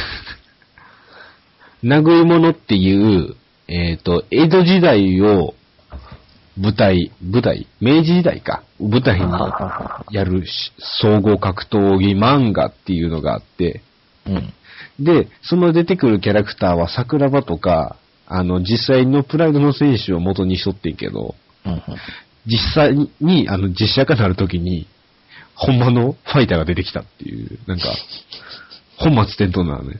殴り物っていう、えっと、江戸時代を舞台、舞台、明治時代か。舞台にやる総合格闘技漫画っていうのがあって、 うん。 で、その出てくるキャラクターは桜庭とか、あの、実際のプライドの選手を元にしとってんけど、 うんうん、 実際に、あの、実写化になるときに、ほんまのファイターが出てきたっていう、なんか、本末転倒なのね。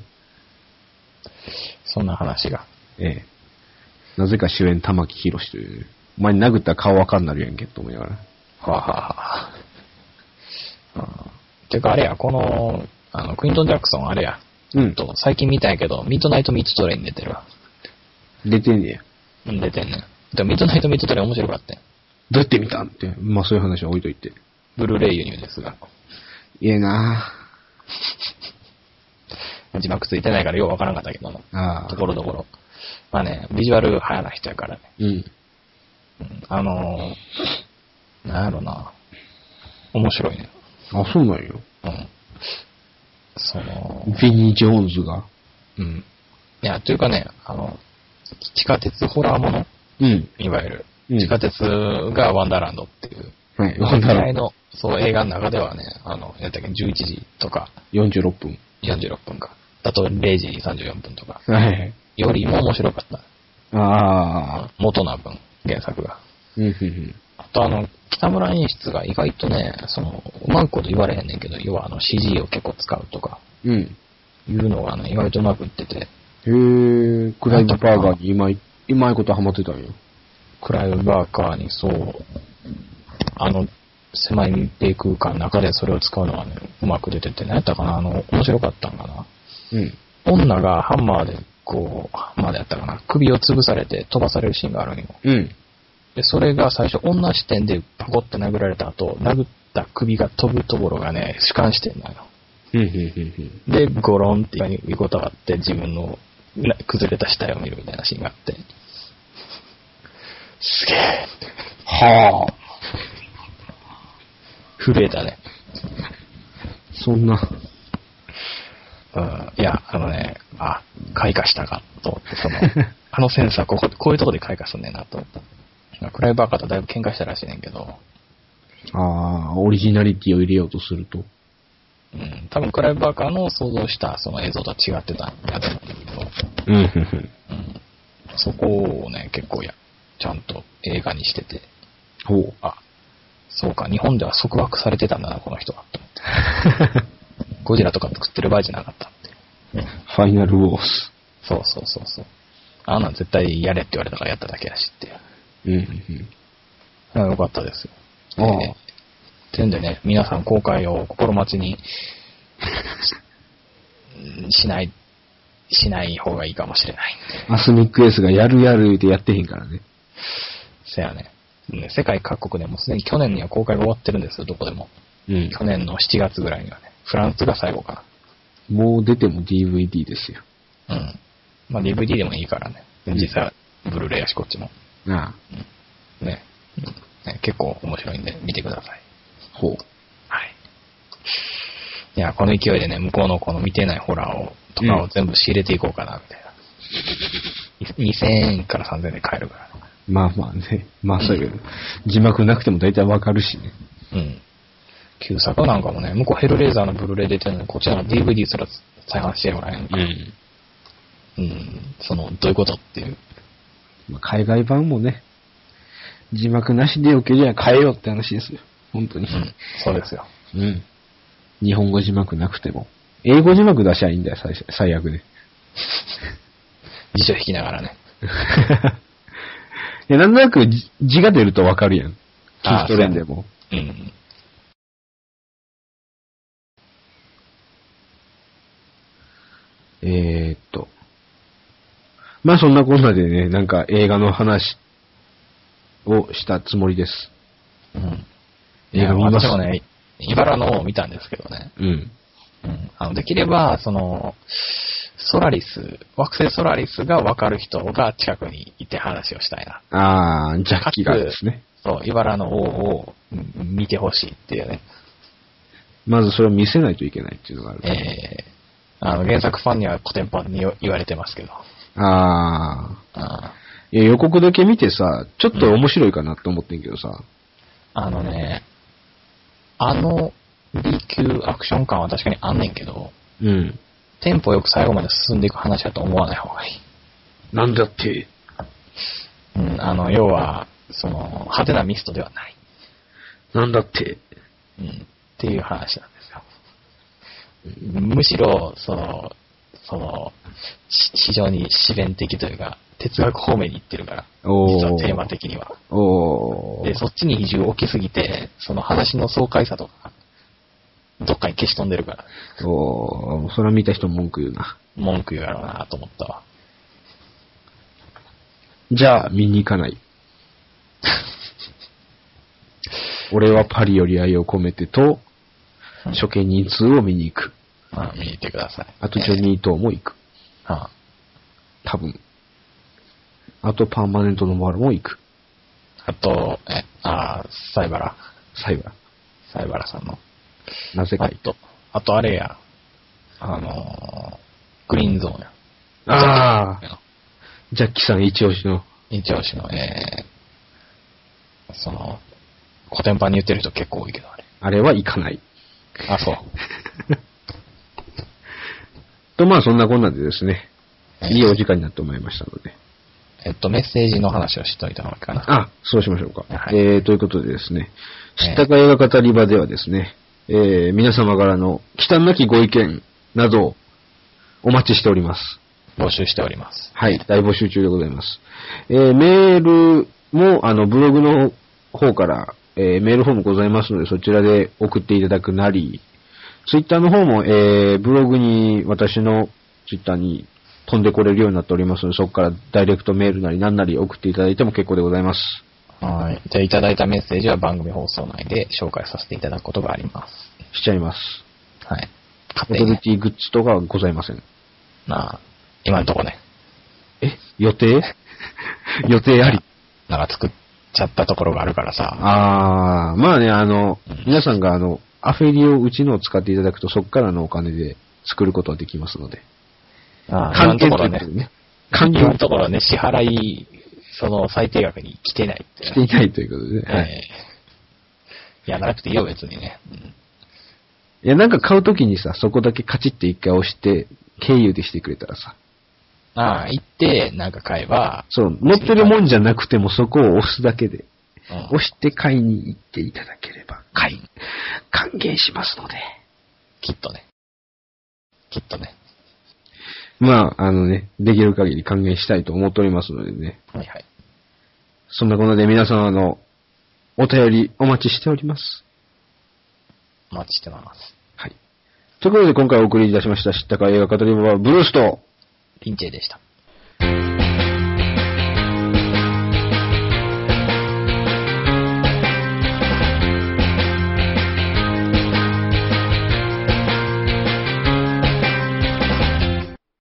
そんな話が。 ええ。なぜか主演玉木宏という、お前に殴ったら顔わかんなるやんけ、と思いながら。 はあ、はあ、うん。てかあれや、この、あの、クイントン・ジャクソンあれや。 うん。 と最近見たんやけど、ミッドナイト・ミッド・トレイン出てるわ。 出てんねや。 うん、出てんねん。でもミッドナイト・ミッド・トレイン面白かったん。 どうやって見たんって。まあそういう話は置いといて。 ブルーレイ輸入ですが。 いえなぁ。字幕ついてないからようわからんかったけどな。 ああ。 ところどころ。まあね、ビジュアル早な人やからね。 うん。 うん、あのー、なんやろな。面白いね。 あ、そうなんよ。 うん。その、 ビニー・ジョーンズが。 うん。いや、というかね、あの、地下鉄ホラーもの、 うん。 いわゆる、 うん、 地下鉄がワンダーランドっていう、 はい、ワンダーランドの、そう、映画の中ではね、あの、やったっけ、じゅういちじとか、 よんじゅうろっぷん。 よんじゅうろっぷんか。あと、れいじさんじゅうよんぷんとか。 はい。 よりも面白かった。 ああ。 元な分、原作が。 うん、うん、うん。 あと、あの、北村演出が意外とね、その、うまいこと言われへんねんけど、要はあの シージー を結構使うとか、 うん。 いうのがね、意外とうまくいってて。 へー、クライブバーガーにうまい、うまいことハマってたんよ。 クライブバーガーにそう、あの、狭い密閉空間の中でそれを使うのがね、うまく出てて、何やったかな、あの、面白かったんかな。 うん。 女がハンマーで、こう、ハンマーでやったかな、首を潰されて飛ばされるシーンがあるんよ。 うん。 で、それが最初、女視点でパコって殴られた後、殴った首が飛ぶところがね、主観視点なのよ。 うん、うん、うん。 で、ゴロンって横たわって自分の崩れた死体を見るみたいなシーンがあって、すげえはあ。 震えたね。 そんな。 うん、いや、あのね、あ、開花したかと思って、その、あのセンサーここ、こういうとこで開花すんねんなと思った。クライバーカーとだいぶ喧嘩したらしいねんけど。 ああ、オリジナリティを入れようとすると。 うん、多分クライバーカーの想像したその映像とは違ってたんやと思うんだけど。 うん、うん、うん。 そこをね、結構や、ちゃんと映画にしてて。 ほう。 あ、そうか、日本では束縛されてたんだな、この人は。と思ってゴジラとか作ってる場合じゃなかったって。 ファイナルウォーズ。 そうそうそうそう。あんなん絶対やれって言われたからやっただけやしっていう。 うん、 うん。よかったですよ。 ああ。 えー、てんでね、皆さん公開を心待ちにしない、しない方がいいかもしれないんで。 アスミックエースがやるやるってやってへんからね。 せやね。ね、世界各国でもすでに去年には公開が終わってるんですよ、どこでも。 うん。 去年のしちがつぐらいにはね。フランスが最後かな。もう出ても ディーブイディー ですよ。 うん。まあ ディーブイディー でもいいからね。実際はブルーレイやしこっちも。 ああ。 うん、ね、うんね。結構面白いんで見てください。 ほう。 はい。いや、この勢いでね、向こうのこの見てないホラーを、とかを全部仕入れていこうかな、みたいな。にせんえんからさんぜんえんで買えるから、ね。 まあまあね。まあそういう、うん、字幕なくても大体わかるしね。 うん。旧作なんかもね、向こうヘルレーザーのブルーレイ出てるのに、こっちらの ディーブイディー すら再販してもらえんから。うん。うん。その、どういうことっていう。 まあ、海外版もね、字幕なしでよけりゃ買えよって話ですよ。本当に。 うん。そうですよ。 うん。日本語字幕なくても。英語字幕出しゃいいんだよ、最最悪で。 辞書引きながらね。 いや、なんとなく字が出るとわかるやん。聞き取れんでも。 うん。 えーっと。まあそんなこんなでね、なんか映画の話をしたつもりです。 うん。映画見ましたね。茨のを見たんですけどね。 うん。 うん。あの、できれば、その、 ソラリス、惑星ソラリスが分かる人が近くにいて話をしたいな。 あー、ジャッキがですね。 そう、茨の王を見てほしいっていうね。 まずそれを見せないといけないっていうのがある。 えー、あの、原作ファンにはコテンパンに言われてますけど。 あー。 あいや、予告だけ見てさ、ちょっと面白いかなって思ってんけどさ。うん、 あのね、あの B 級アクション感は確かにあんねんけど、 うん。 テンポよく最後まで進んでいく話だと思わない方がいい。 なんだって。 うん、あの、要は、その、派手なミストではない。 なんだって。 うん、っていう話なんですよ。むしろ、その、その、非常に自然的というか、哲学方面に行ってるから、実はテーマ的には。 おー。 で、そっちに比重を置きすぎて、その話の爽快さとか、どっかに消し飛んでるから。 おー、それは見た人文句言うな。 文句言うやろうなと思ったわ。 じゃあ、見に行かない。俺はパリより愛を込めてと、初見人数を見に行く。 ああ、見に行ってください。 あとジョニー・トーも行く。 ああ、 多分。あとパーマネントのマルも行く。 あと、え、ああ、サイバラ。 サイバー。 サイバラさんの。 なぜかあと、あとあれや。あのー、グリーンゾーンや。 ああ。ジャッキさん一押しの。 一押しの、えー、その、コテンパンに言ってる人結構多いけど、あれ。 あれは行かない。 あ、そう。 と、まあそんなこんなでですね、いいお時間になってまいりましたので。 えっと、メッセージの話をしといた方がいいかな。 あ、そうしましょうか。 はい、 えー、ということでですね、知ったか映画語り場ではですね、えー、皆様からの忌憚なきご意見などをお待ちしております。 募集しております。 はい、大募集中でございます。えー、メールも、あの、ブログの方から、えー、メールフォームございますので、そちらで送っていただくなり、ツイッターの方も、えー、ブログに、私のツイッターに飛んでこれるようになっておりますので、そこからダイレクトメールなり何なり送っていただいても結構でございます。 はい。じゃあ、いただいたメッセージは番組放送内で紹介させていただくことがあります。 しちゃいます。 はい。 オトリティグッズとかはございません。 まあ、今のとこね。 え予定予定あり。 なんか作っちゃったところがあるからさ。 あー、まあね、あの、うん、皆さんがあの、アフェリをうちのを使っていただくと、そこからのお金で作ることはできますので。 ああ、今のところね。 還元今のところね、支払い、その最低額に来てないって、 ね。来ていないということでね。 はい。いや、なくていいよ、別にね。うん、 いや、なんか買うときにさ、そこだけカチッて一回押して、経由でしてくれたらさ。 ああ、行って、なんか買えば。 そう、持ってるもんじゃなくてもそこを押すだけで。 うん、 押して買いに行っていただければ、買い、還元しますので。 きっとね。きっとね。 まあ、あのね、できる限り還元したいと思っておりますのでね。 はいはい。 そんなことで皆様のお便りお待ちしております。 お待ちしてます。 はい。ということで今回お送りいたしました知ったか映画語り場はブルースとピンチェでした。